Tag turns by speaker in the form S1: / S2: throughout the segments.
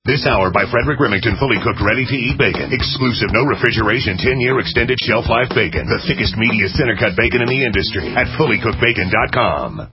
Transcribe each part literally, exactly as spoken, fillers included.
S1: This hour by Frederick Remington, fully cooked, ready-to-eat bacon. Exclusive, no refrigeration, ten-year extended shelf life bacon. The thickest, meatiest, center-cut bacon in the industry at fully cooked bacon dot com.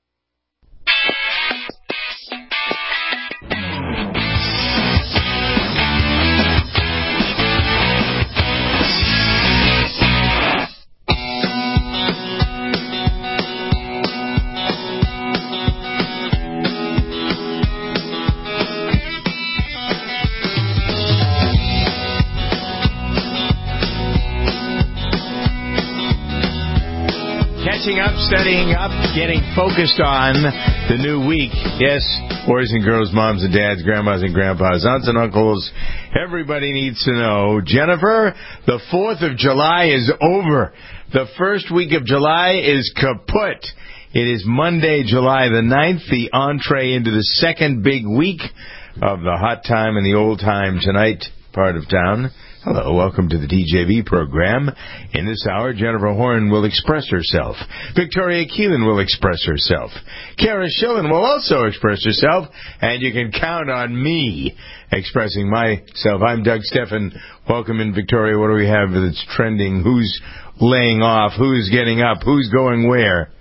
S2: Up, studying up, getting focused on the new week. Yes, boys and girls, moms and dads, grandmas and grandpas, aunts and uncles, everybody needs to know. Jennifer, the fourth of July is over. The first week of July is kaput. It is Monday, July the ninth, the entree into the second big week of the hot time and the old time tonight part of town. Hello, welcome to the D J V program. In this hour, Jennifer Horn will express herself. Victoria Keelan will express herself. Kara Schillen will also express herself. And you can count on me expressing myself. I'm Doug Steffen. Welcome in, Victoria. What do we have that's trending? Who's laying off? Who's getting up? Who's going where?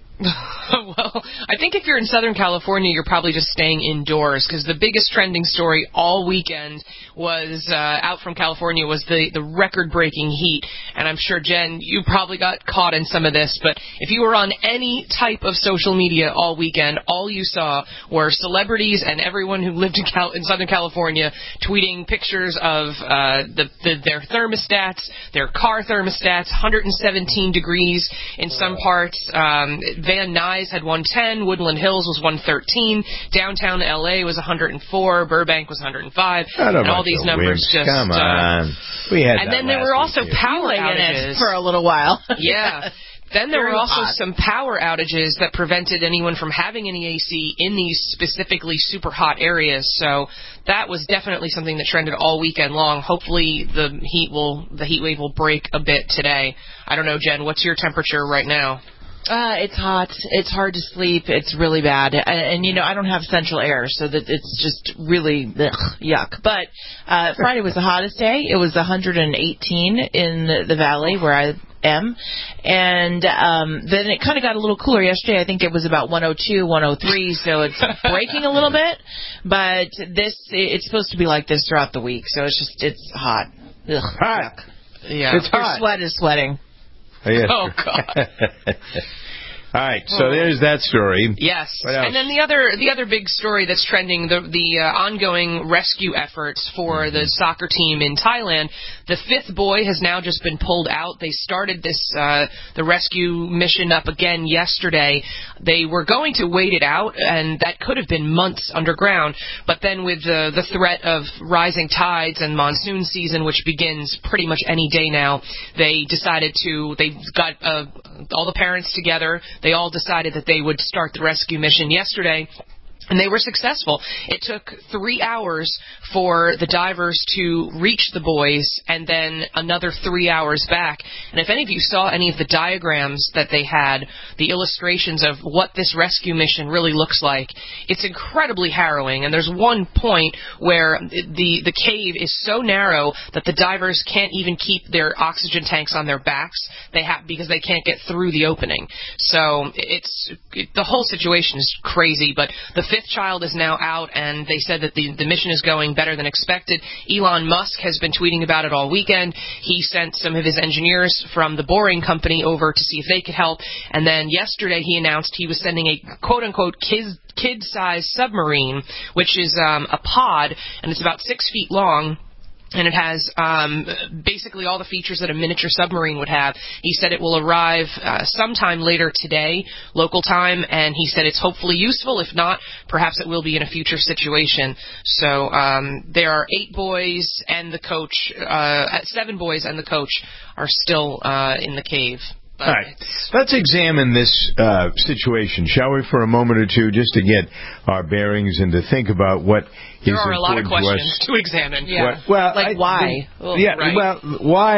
S3: Well, I think if you're in Southern California, you're probably just staying indoors, because the biggest trending story all weekend was uh, out from California was the, the record-breaking heat. And I'm sure, Jen, you probably got caught in some of this, but if you were on any type of social media all weekend, all you saw were celebrities and everyone who lived in, Cal- in Southern California tweeting pictures of uh, the, the, their thermostats, their car thermostats, one hundred seventeen degrees in some parts. Um, Van Nuys had one ten, Woodland Hills was one thirteen, downtown L A was one hundred four, Burbank was one hundred five, and all these numbers
S2: wimps.
S3: just...
S2: Come on.
S3: Uh,
S2: we had
S3: and
S2: that
S3: then there were also
S2: week,
S3: power
S4: in
S3: outages.
S4: it for a little while.
S3: Yeah. Then there
S4: Very
S3: were also
S4: hot.
S3: some power outages that prevented anyone from having any A C in these specifically super hot areas. So that was definitely something that trended all weekend long. Hopefully the heat will the heat wave will break a bit today. I don't know, Jen, what's your temperature right now?
S4: Uh, it's hot. It's hard to sleep. It's really bad. And, and, you know, I don't have central air, so that it's just really ugh, yuck. But uh, Friday was the hottest day. It was one hundred eighteen in the, the valley where I am. And um, then it kind of got a little cooler yesterday. I think it was about one oh two, one oh three, so it's breaking a little bit. But this, it's supposed to be like this throughout the week, so it's just, it's hot. Ugh,
S2: hot.
S4: Yuck.
S3: Yeah.
S2: It's
S4: Your
S2: hot.
S4: sweat is sweating.
S2: Oh, yes.
S3: Oh, God.
S2: All right, so there's that story.
S3: Yes,
S2: What else?
S3: and then the other the other big story that's trending, the the uh, ongoing rescue efforts for mm-hmm. the soccer team in Thailand. The fifth boy has now just been pulled out. They started this uh, the rescue mission up again yesterday. They were going to wait it out, and that could have been months underground. But then with the the threat of rising tides and monsoon season, which begins pretty much any day now, they decided to they got uh, all the parents together. They all decided that they would start the rescue mission yesterday, and they were successful. It took three hours for the divers to reach the boys, and then another three hours back. And if any of you saw any of the diagrams that they had, the illustrations of what this rescue mission really looks like, it's incredibly harrowing. And there's one point where the, the cave is so narrow that the divers can't even keep their oxygen tanks on their backs they have, because they can't get through the opening. So it's it, the whole situation is crazy, but the fifth child is now out, and they said that the, the mission is going better than expected. Elon Musk has been tweeting about it all weekend. He sent some of his engineers from the Boring Company over to see if they could help, and then yesterday he announced he was sending a quote-unquote kid, kid-sized submarine, which is um, a pod, and it's about six feet long. And it has um, basically all the features that a miniature submarine would have. He said it will arrive uh, sometime later today, local time, and he said it's hopefully useful. If not, perhaps it will be in a future situation. So um, there are eight boys and the coach, uh, seven boys and the coach are still uh, in the cave.
S2: All right, let's examine this uh, situation, shall we, for a moment or two, just to get our bearings and to think about what
S3: there
S2: is
S3: are a lot of
S2: important
S3: questions
S2: to,
S3: to examine.
S4: Yeah.
S2: What, well,
S4: like
S2: I,
S4: why?
S2: The, yeah.
S3: Right.
S2: Well, why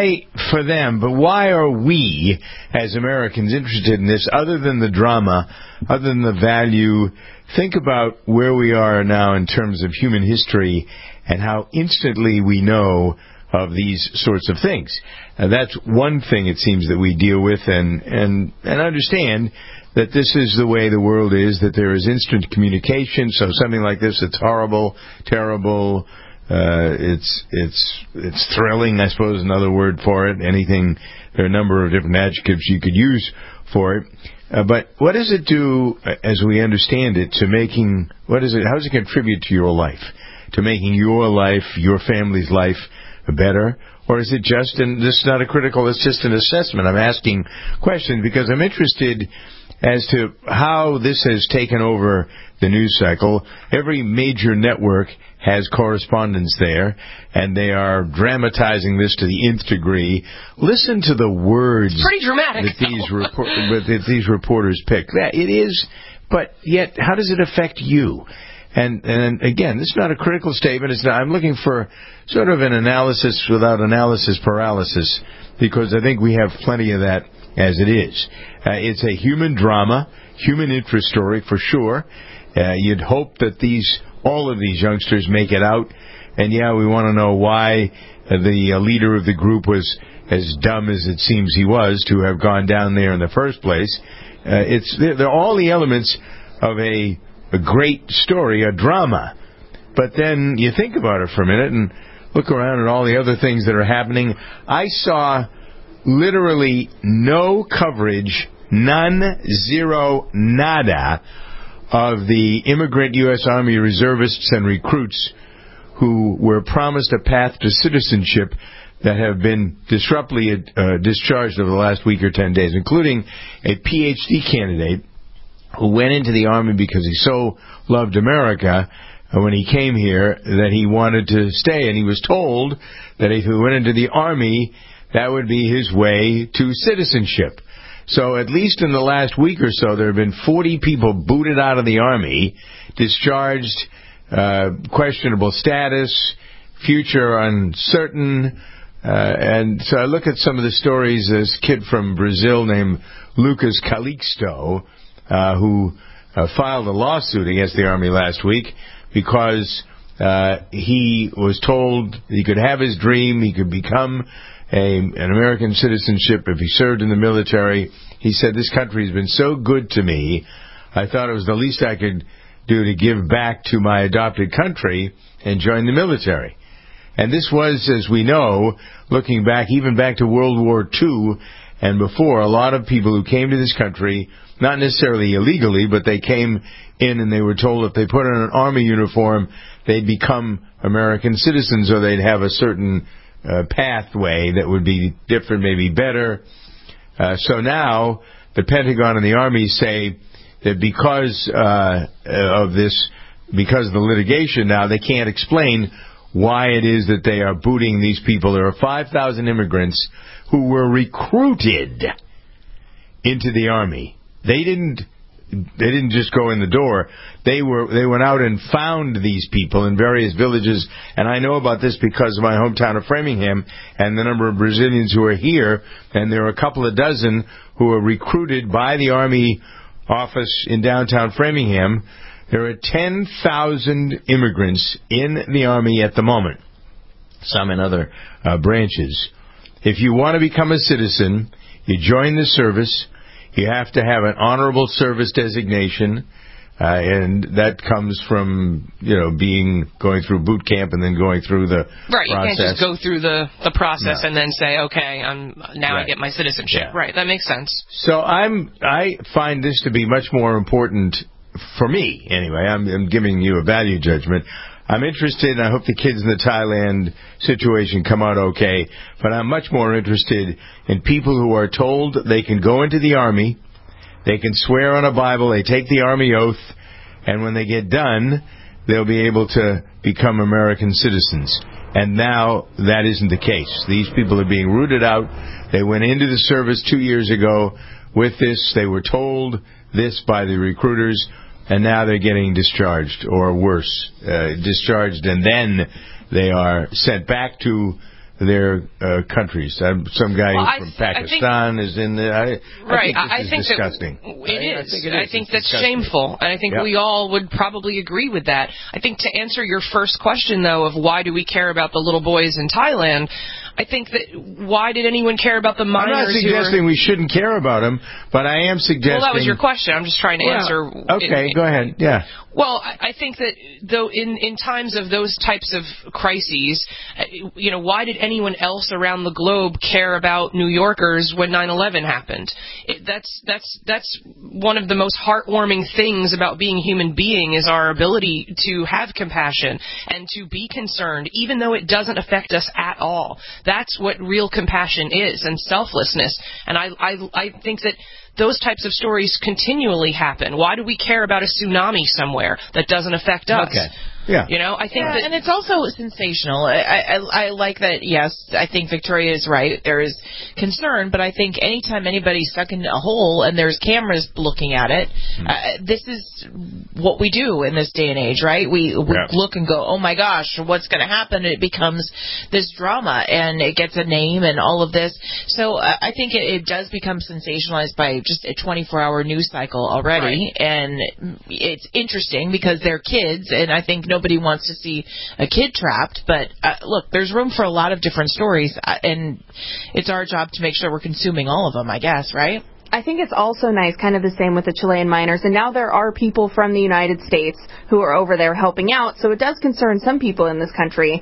S2: for them, but why are we, as Americans, interested in this, other than the drama, other than the value? Think about where we are now in terms of human history and how instantly we know of these sorts of things. Uh, that's one thing, it seems, that we deal with and, and, and understand that this is the way the world is, that there is instant communication, so something like this, it's horrible, terrible, uh, it's, it's, it's thrilling, I suppose, another word for it, anything, there are a number of different adjectives you could use for it. Uh, but what does it do, as we understand it, to making, what is it, how does it contribute to your life? To making your life, your family's life better? Or is it just, and this is not a critical, it's just an assessment. I'm asking questions because I'm interested as to how this has taken over the news cycle. Every major network has correspondents there, and they are dramatizing this to the nth degree. Listen to the words
S3: it's pretty dramatic,
S2: that these, report, that these reporters pick. It is, but yet, how does it affect you? And, and again, this is not a critical statement. It's not, I'm looking for sort of an analysis without analysis paralysis, because I think we have plenty of that as it is. Uh, it's a human drama, human interest story for sure. Uh, you'd hope that these, all of these youngsters make it out. And yeah, we want to know why uh, the uh, leader of the group was as dumb as it seems he was to have gone down there in the first place. Uh, it's they're, they're all the elements of a a great story, a drama. But then you think about it for a minute and look around at all the other things that are happening. I saw literally no coverage, none, zero, nada, of the immigrant U S Army reservists and recruits who were promised a path to citizenship that have been disruptly uh, discharged over the last week or ten days, including a P H D candidate who went into the Army because he so loved America when he came here that he wanted to stay. And he was told that if he went into the Army, that would be his way to citizenship. So at least in the last week or so, there have been forty people booted out of the Army, discharged, uh, questionable status, future uncertain. Uh, and so I look at some of the stories. This kid from Brazil named Lucas Calixto, Uh, who uh, filed a lawsuit against the Army last week because uh, he was told he could have his dream, he could become a, an American citizenship if he served in the military. He said, this country has been so good to me, I thought it was the least I could do to give back to my adopted country and join the military. And this was, as we know, looking back, even back to World War Two and before, a lot of people who came to this country, not necessarily illegally, but they came in and they were told if they put on an Army uniform, they'd become American citizens, or they'd have a certain uh, pathway that would be different, maybe better. Uh, so now, the Pentagon and the Army say that because uh, of this, because of the litigation now, they can't explain why it is that they are booting these people. There are five thousand immigrants who were recruited into the Army. They didn't. They didn't just go in the door. They were. They went out and found these people in various villages. And I know about this because of my hometown of Framingham and the number of Brazilians who are here. And there are a couple of dozen who are recruited by the Army office in downtown Framingham. There are ten thousand immigrants in the Army at the moment. Some in other uh, branches. If you want to become a citizen, you join the service. You have to have an honorable service designation, uh, and that comes from, you know, being, going through boot camp and then going through the
S3: right,
S2: process. Right,
S3: you can't just go through the, the process
S2: no.
S3: and then say, okay, I'm now right. I get my citizenship.
S2: Yeah.
S3: Right, that makes sense.
S2: So I'm, I find this to be much more important, for me anyway. I'm, I'm giving you a value judgment. I'm interested, and I hope the kids in the Thailand situation come out okay, but I'm much more interested in people who are told they can go into the Army, they can swear on a Bible, they take the Army oath, and when they get done, they'll be able to become American citizens. And now that isn't the case. These people are being rooted out. They went into the service two years ago with this. They were told this by the recruiters. And now they're getting discharged, or worse, uh, discharged, and then they are sent back to their uh, countries. Uh, some guy
S3: well,
S2: from
S3: I,
S2: Pakistan
S3: I
S2: is in the. I,
S3: right.
S2: I think this
S3: I
S2: is
S3: think
S2: disgusting.
S3: That it
S2: I,
S3: is.
S2: I think, it is.
S3: I think
S2: it's
S3: that's
S2: disgusting.
S3: shameful, and I think
S2: yep.
S3: we all would probably agree with that. I think to answer your first question, though, of why do we care about the little boys in Thailand, I think that why did anyone care about the minors?
S2: I'm not suggesting
S3: who
S2: we
S3: were,
S2: shouldn't care about them, but I am suggesting.
S3: Well, that was your question. I'm just trying to
S2: well,
S3: answer.
S2: Okay,
S3: in,
S2: go ahead. Yeah.
S3: Well, I think that though in, in times of those types of crises, you know, why did anyone else around the globe care about New Yorkers when nine eleven happened? It, that's that's that's one of the most heartwarming things about being a human being is our ability to have compassion and to be concerned, even though it doesn't affect us at all. That's what real compassion is, and selflessness. And I I, I think that those types of stories continually happen. Why do we care about a tsunami somewhere that doesn't affect us?
S2: Okay. Yeah.
S3: You know, I think
S4: yeah,
S3: that...
S4: and it's also sensational. I, I, I like that, yes, I think Victoria is right. There is concern, but I think anytime anybody's stuck in a hole and there's cameras looking at it, mm. uh, this is what we do in this day and age, right? We, we
S2: yeah.
S4: look and go, oh my gosh, what's going to happen? It becomes this drama, and it gets a name and all of this. So uh, I think it, it does become sensationalized by just a twenty-four hour news cycle already,
S3: right.
S4: and it's interesting because they're kids, and I think nobody wants to see a kid trapped, but uh, look, there's room for a lot of different stories, uh, and it's our job to make sure we're consuming all of them, I guess, right?
S5: I think it's also nice, kind of the same with the Chilean miners, and now there are people from the United States who are over there helping out, so it does concern some people in this country.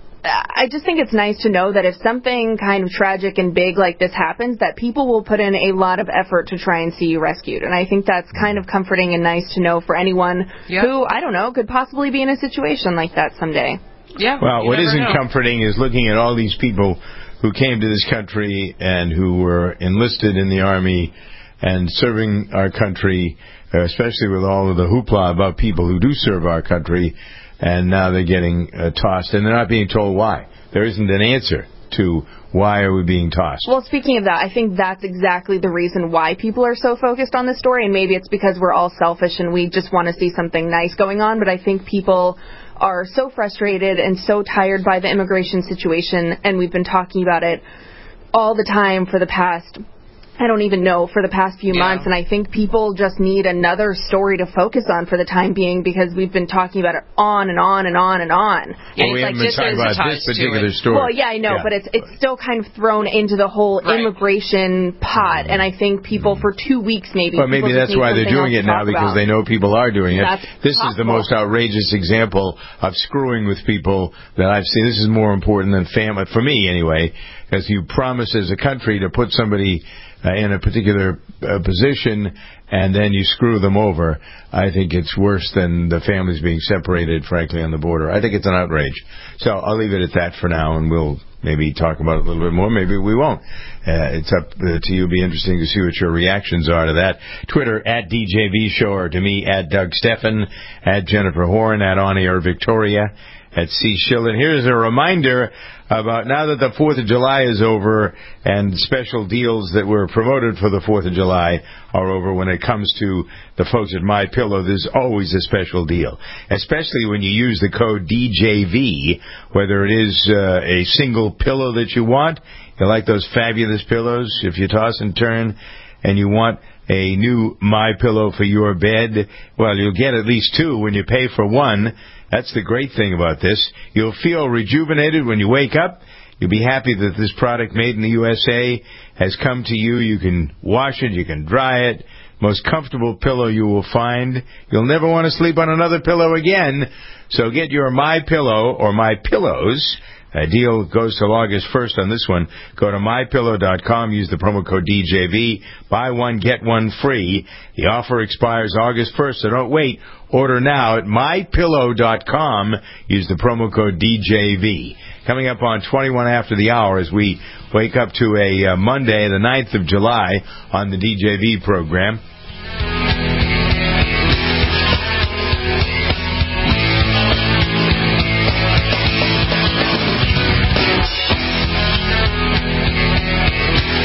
S5: I just think it's nice to know that if something kind of tragic and big like this happens, that people will put in a lot of effort to try and see you rescued. And I think that's kind of comforting and nice to know for anyone yep. who, I don't know, could possibly be in a situation like that someday.
S3: Yeah.
S2: Well, what isn't
S3: know.
S2: comforting is looking at all these people who came to this country and who were enlisted in the Army and serving our country, especially with all of the hoopla about people who do serve our country, and now they're getting uh, tossed, and they're not being told why. There isn't an answer to why are we being tossed.
S5: Well, speaking of that, I think that's exactly the reason why people are so focused on this story, and maybe it's because we're all selfish and we just want to see something nice going on, but I think people are so frustrated and so tired by the immigration situation, and we've been talking about it all the time for the past... I don't even know, for the past few
S3: yeah.
S5: months, and I think people just need another story to focus on for the time being because we've been talking about it on and on and on and on.
S2: Well,
S5: and
S2: we
S5: it's
S2: haven't
S5: like,
S2: been talking about this particular story.
S5: Well, yeah, I know, yeah. but it's it's still kind of thrown into the whole right. immigration pot, and I think people for two weeks maybe...
S2: Well, maybe that's why they're doing it now, because about. they know people are doing it.
S5: That's
S2: this
S5: possible.
S2: is the most outrageous example of screwing with people that I've seen. This is more important than family, for me anyway, because you promise as a country to put somebody... Uh, in a particular uh, position, and then you screw them over. I think it's worse than the families being separated, frankly, on the border. I think it's an outrage. So I'll leave it at that for now, and we'll maybe talk about it a little bit more. Maybe we won't. Uh, it's up uh, to you. It'll be interesting to see what your reactions are to that. Twitter, at D J V Show, or to me, at Doug Steffen, at Jennifer Horn, at On Air Victoria, at C. Shilden. Here's a reminder about now that the fourth of July is over and special deals that were promoted for the fourth of July are over. When it comes to the folks at MyPillow, there's always a special deal, especially when you use the code D J V, whether it is uh, a single pillow that you want. You like those fabulous pillows, if you toss and turn, and you want a new MyPillow for your bed, well, you'll get at least two when you pay for one. That's the great thing about this. You'll feel rejuvenated when you wake up. You'll be happy that this product made in the U S A has come to you. You can wash it. You can dry it. Most comfortable pillow you will find. You'll never want to sleep on another pillow again. So get your MyPillow or MyPillows. A deal goes till August first on this one. Go to my pillow dot com. Use the promo code D J V. Buy one, get one free. The offer expires August first, so don't wait. Order now at my pillow dot com. Use the promo code D J V. Coming up on twenty-one after the hour as we wake up to a uh, Monday, the ninth of July, on the D J V program.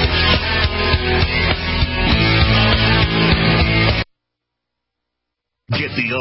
S1: Get the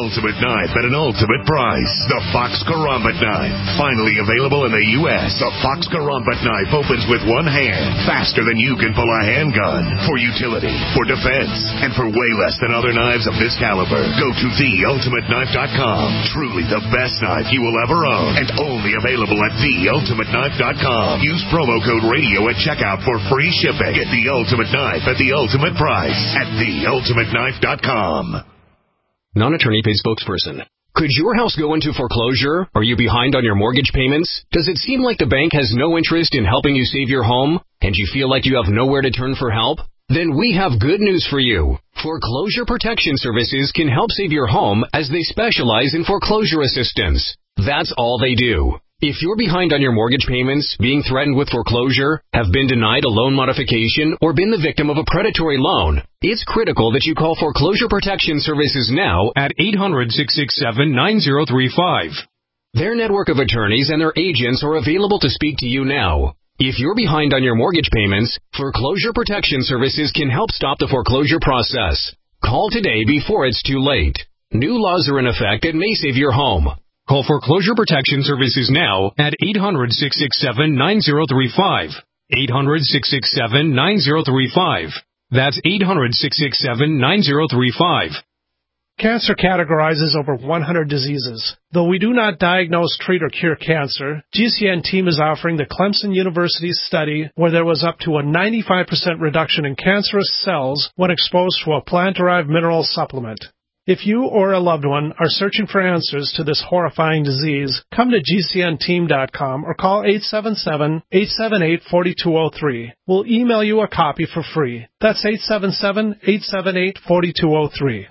S1: ultimate knife at an ultimate price. The Fox Karambit knife. Finally available in the U S. The Fox Karambit knife opens with one hand, faster than you can pull a handgun. For utility, for defense, and for way less than other knives of this caliber. Go to the ultimate knife dot com. Truly the best knife you will ever own, and only available at the ultimate knife dot com. Use promo code radio at checkout for free shipping. Get the ultimate knife at the ultimate price at the ultimate knife dot com.
S6: Non-attorney paid spokesperson. Could your house go into foreclosure? Are you behind on your mortgage payments? Does it seem like the bank has no interest in helping you save your home? And you feel like you have nowhere to turn for help? Then we have good news for you. Foreclosure Protection Services can help save your home as they specialize in foreclosure assistance. That's all they do. If you're behind on your mortgage payments, being threatened with foreclosure, have been denied a loan modification, or been the victim of a predatory loan, it's critical that you call Foreclosure Protection Services now at eight hundred, six six seven, nine zero three five. Their network of attorneys and their agents are available to speak to you now. If you're behind on your mortgage payments, Foreclosure Protection Services can help stop the foreclosure process. Call today before it's too late. New laws are in effect that may save your home. Call Foreclosure Protection Services now at eight hundred, six six seven, nine zero three five. eight hundred, six six seven, nine zero three five. That's eight hundred, six six seven, nine zero three five.
S7: Cancer categorizes over one hundred diseases. Though we do not diagnose, treat, or cure cancer, G C N team is offering the Clemson University study where there was up to a ninety-five percent reduction in cancerous cells when exposed to a plant-derived mineral supplement. If you or a loved one are searching for answers to this horrifying disease, come to G C N team dot com or call eight seven seven, eight seven eight, four two zero three. We'll email you a copy for free. That's eight seven seven, eight seven eight, four two zero three.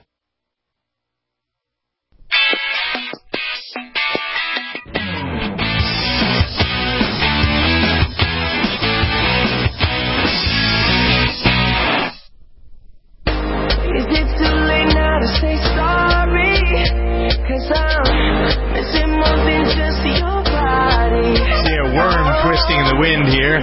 S8: Say sorry, cause I'm missing more than just your body.
S2: See a worm twisting in the wind here.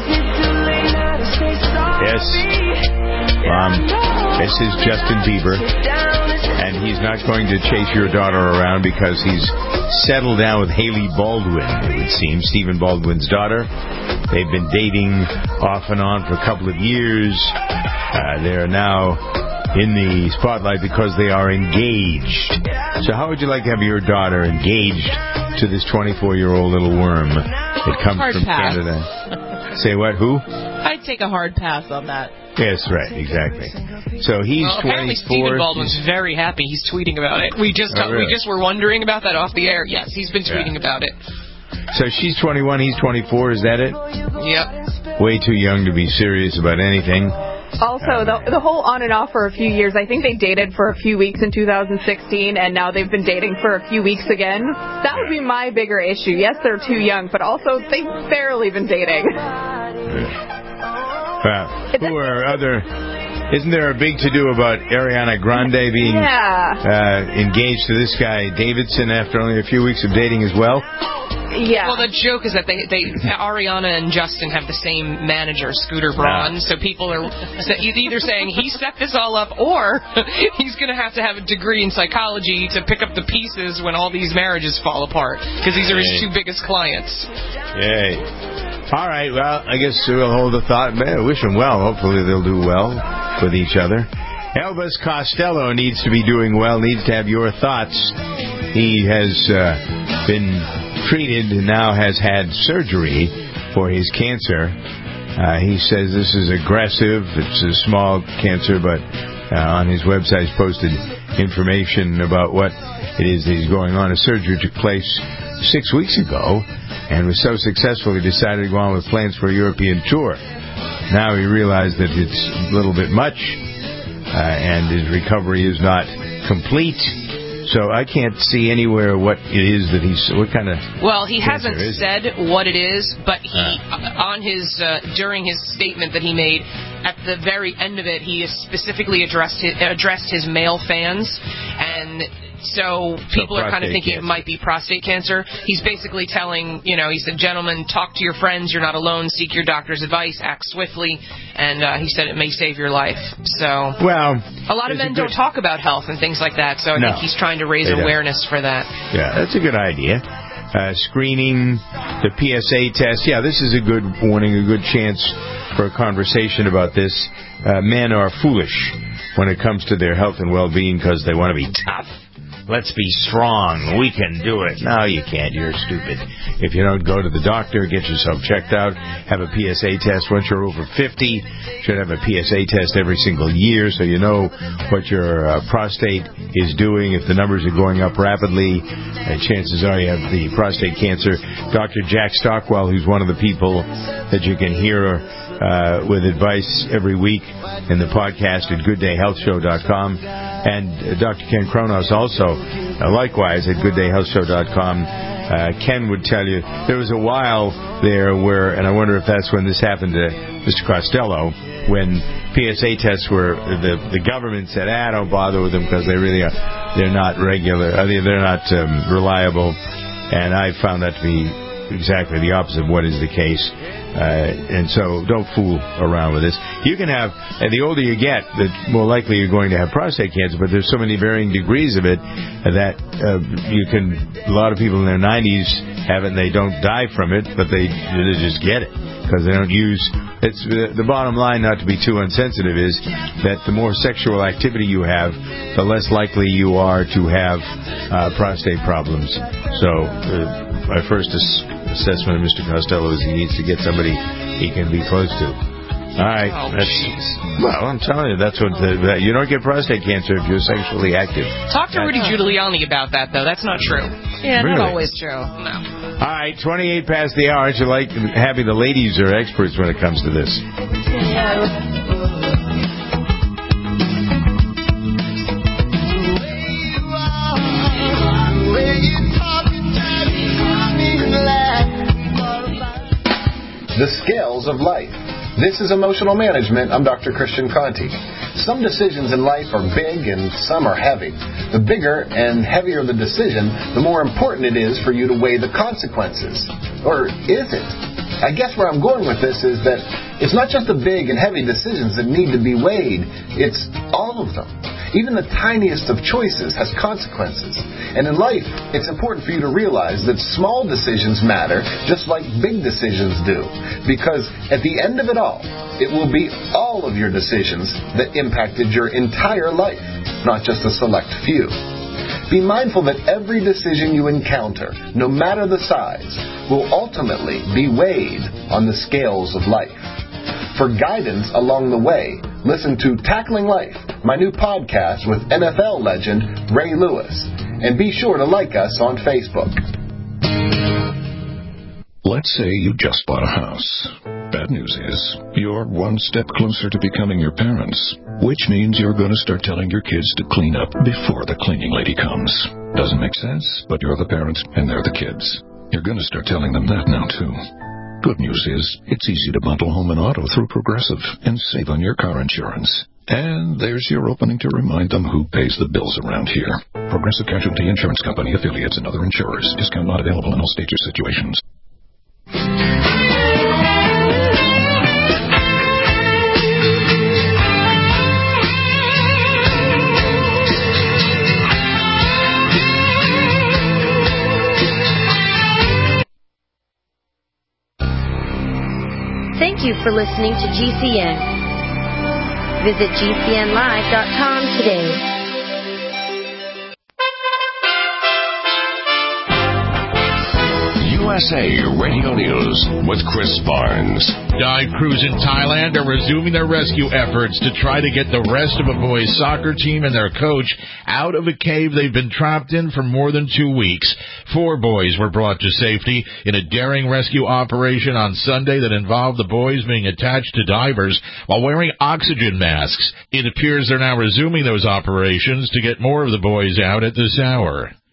S2: Yes. Um, this is Justin Bieber, and he's not going to chase your daughter around because he's settled down with Haley Baldwin, it would seem, Stephen Baldwin's daughter. They've been dating off and on for a couple of years. Uh, they're now in the spotlight because they are engaged. So how would you like to have your daughter engaged to this twenty-four-year-old little worm that comes
S4: hard
S2: from
S4: pass.
S2: Canada? Say what? Who?
S4: I'd take a hard pass on that.
S2: Yes, right, exactly. So he's
S3: well, apparently
S2: twenty-four.
S3: Stephen Baldwin's very happy. He's tweeting about it. We just
S2: Oh, really?
S3: we just were wondering about that off the air. Yes, he's been tweeting
S2: Yeah.
S3: about it.
S2: So she's twenty-one, he's twenty-four. Is that it?
S3: Yep.
S2: Way too young to be serious about anything.
S5: Also, the, the whole on and off for a few years, I think they dated for a few weeks in two thousand sixteen, and now they've been dating for a few weeks again. That would be my bigger issue. Yes, they're too young, but also they've barely been dating.
S2: Well, who are other... Isn't there a big to-do about Ariana Grande being
S5: Yeah.
S2: uh, engaged to this guy Davidson after only a few weeks of dating as well?
S5: Yeah.
S3: Well, the joke is that they, they Ariana and Justin have the same manager, Scooter Braun. So people are either saying he set this all up, or he's going to have to have a degree in psychology to pick up the pieces when all these marriages fall apart, because these are his two biggest clients.
S2: Yay. All right, well, I guess we'll hold the thought. Man, I wish them well. Hopefully they'll do well with each other. Elvis Costello needs to be doing well, needs to have your thoughts. He has uh, been treated and now has had surgery for his cancer. Uh, he says this is aggressive. It's a small cancer, but uh, on his website he's posted information about what it is that he's going on. A surgery took place six weeks ago and was so successful he decided to go on with plans for a European tour. Now he realized that it's a little bit much uh, and his recovery is not complete. So I can't see anywhere what it is that he's, what kind of...
S3: Well, he hasn't
S2: is
S3: said what it is, but he,
S2: Uh.
S3: on his, uh, during his statement that he made, at the very end of it, he has specifically addressed his, addressed his male fans and So people
S2: so
S3: are kind of thinking
S2: cancer.
S3: it might be prostate cancer. He's basically telling, you know, he said, gentlemen, talk to your friends. You're not alone. Seek your doctor's advice. Act swiftly. And uh, he said it may save your life. So
S2: well,
S3: a lot of men
S2: a good...
S3: don't talk about health and things like that. So I
S2: no,
S3: think he's trying to raise awareness
S2: don't.
S3: for that.
S2: Yeah, that's a good idea. Uh, screening, the P S A test. Yeah, this is a good warning, a good chance for a conversation about this. Uh, men are foolish when it comes to their health and well-being because they want to be tough. Let's be strong. We can do it. No, you can't. You're stupid. If you don't go to the doctor, get yourself checked out, have a P S A test once you're over fifty. Should have a P S A test every single year so you know what your uh, prostate is doing. If the numbers are going up rapidly, uh, chances are you have the prostate cancer. Doctor Jack Stockwell, who's one of the people that you can hear uh, with advice every week in the podcast at good day health show dot com. And uh, Doctor Ken Kronos also, uh, likewise, at good day health show dot com. Uh, Ken would tell you there was a while there where, and I wonder if that's when this happened to Mister Costello, when P S A tests were, the the government said, ah, don't bother with them because they really are, they're not regular, they're not um, reliable. And I found that to be exactly the opposite of what is the case. Uh, and so don't fool around with this. You can have, and the older you get, the more likely you're going to have prostate cancer, but there's so many varying degrees of it that uh, you can, a lot of people in their nineties have it and they don't die from it, but they, they just get it because they don't use, it's uh, the bottom line, not to be too insensitive, is that the more sexual activity you have, the less likely you are to have uh, prostate problems. So uh, my first ass- assessment of Mister Costello is he needs to get somebody he can be close to. All right.
S3: Oh,
S2: that's, well, I'm telling you, that's what the, that, you don't get prostate cancer if you're sexually active.
S3: Talk to Rudy Giuliani about that, though. That's not true.
S4: Yeah,
S2: really?
S4: not always true.
S3: No.
S2: All right, twenty-eight past the hour. Aren't you like happy the ladies are experts when it comes to this?
S9: The Scales of Life. This is Emotional Management. I'm Doctor Christian Conti. Some decisions in life are big and some are heavy. The bigger and heavier the decision, the more important it is for you to weigh the consequences. Or is it? I guess where I'm going with this is that it's not just the big and heavy decisions that need to be weighed, it's all of them. Even the tiniest of choices has consequences. And in life, it's important for you to realize that small decisions matter just like big decisions do. Because at the end of it all, it will be all of your decisions that impacted your entire life, not just a select few. Be mindful that every decision you encounter, no matter the size, will ultimately be weighed on the scales of life. For guidance along the way, listen to Tackling Life, my new podcast with N F L legend Ray Lewis. And be sure to like us on Facebook.
S10: Let's say you just bought a house. Bad news is, you're one step closer to becoming your parents, which means you're going to start telling your kids to clean up before the cleaning lady comes. Doesn't make sense, but you're the parents and they're the kids. You're going to start telling them that now, too. Good news is, it's easy to bundle home and auto through Progressive and save on your car insurance. And there's your opening to remind them who pays the bills around here. Progressive Casualty Insurance Company, affiliates, and other insurers. Discount not available in all states or situations.
S11: Thank you for listening to G C N. Visit G C N live dot com today.
S1: U S A Radio News with Chris Barnes.
S12: Dive crews in Thailand are resuming their rescue efforts to try to get the rest of a boys' soccer team and their coach out of a cave they've been trapped in for more than two weeks. Four boys were brought to safety in a daring rescue operation on Sunday that involved the boys being attached to divers while wearing oxygen masks. It appears they're now resuming those operations to get more of the boys out at this hour.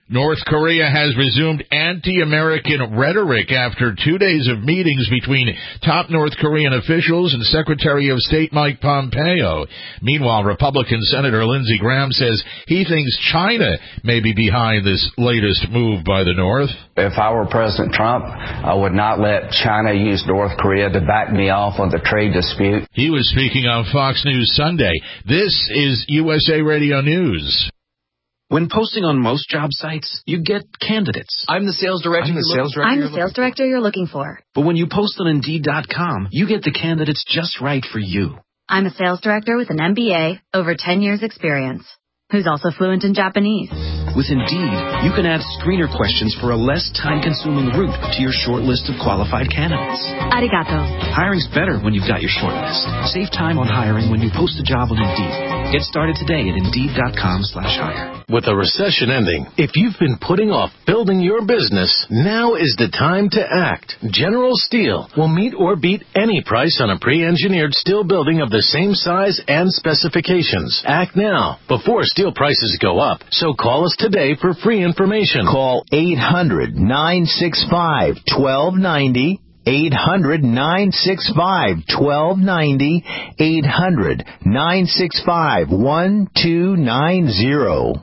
S12: North Korea has resumed anti-American rhetoric after two days of meetings between top North Korean officials and Secretary of State Mike Pompeo. Meanwhile, Republican Senator Lindsey Graham says he thinks China may be behind this latest move by the North.
S13: If I were President Trump, I would not let China use North Korea to back me off on the trade dispute.
S12: He was speaking on Fox News Sunday. This is U S A Radio News.
S14: When posting on most job sites, you get candidates. I'm the sales director.
S15: I'm the sales director. I'm the sales director you're looking for.
S14: But when you post on Indeed dot com, you get the candidates just right for you.
S15: I'm a sales director with an M B A, over ten years experience, who's also fluent in Japanese.
S14: With Indeed, you can add screener questions for a less time-consuming route to your short list of qualified candidates.
S15: Arigato.
S14: Hiring's better when you've got your short list. Save time on hiring when you post a job on Indeed. Get started today at Indeed dot com slash hire.
S16: With the recession ending, if you've been putting off building your business, now is the time to act. General Steel will meet or beat any price on a pre-engineered steel building of the same size and specifications. Act now, before steel prices go up. So call us today for free information.
S17: Call eight hundred, nine six five, one two nine zero. eight hundred, nine six five, one two nine zero. eight hundred, nine six five, one two nine zero.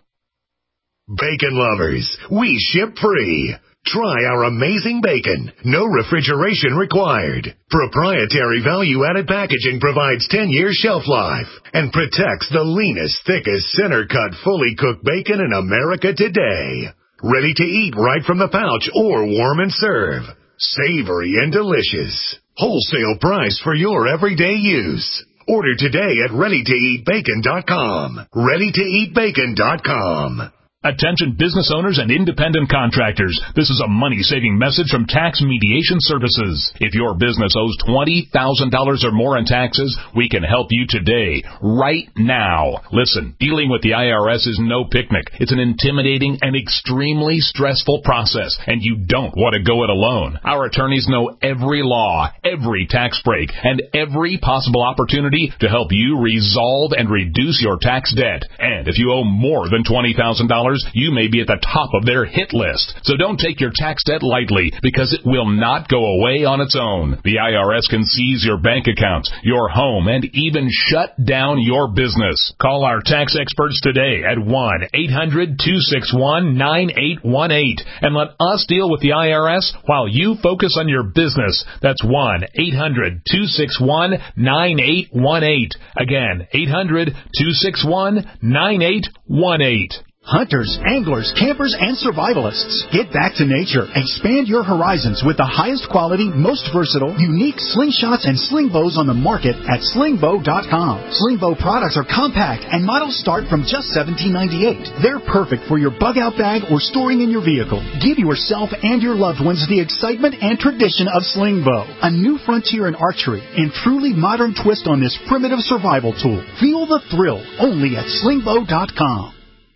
S1: Bacon lovers, we ship free. Try our amazing bacon. No refrigeration required. Proprietary value-added packaging provides ten years shelf life and protects the leanest, thickest, center-cut, fully cooked bacon in America today. Ready to eat right from the pouch or warm and serve. Savory and delicious. Wholesale price for your everyday use. Order today at ready to eat bacon dot com. ready to eat bacon dot com.
S18: Attention business owners and independent contractors. This is a money-saving message from Tax Mediation Services. If your business owes twenty thousand dollars or more in taxes, we can help you today, right now. Listen, dealing with the I R S is no picnic. It's an intimidating and extremely stressful process, and you don't want to go it alone. Our attorneys know every law, every tax break, and every possible opportunity to help you resolve and reduce your tax debt. And if you owe more than twenty thousand dollars, you may be at the top of their hit list. So don't take your tax debt lightly, because it will not go away on its own. The I R S can seize your bank accounts, your home, and even shut down your business. Call our tax experts today at one eight hundred, two six one, nine eight one eight and let us deal with the I R S while you focus on your business. That's one eight hundred, two six one, nine eight one eight. Again, eight hundred, two six one, nine eight one eight.
S19: Hunters, anglers, campers, and survivalists, get back to nature. Expand your horizons with the highest quality, most versatile, unique slingshots and sling bows on the market at sling bow dot com. Sling bow products are compact and models start from just seventeen ninety-eight. They're perfect for your bug out bag or storing in your vehicle. Give yourself and your loved ones the excitement and tradition of sling bow, a new frontier in archery and truly modern twist on this primitive survival tool. Feel the thrill only at sling bow dot com.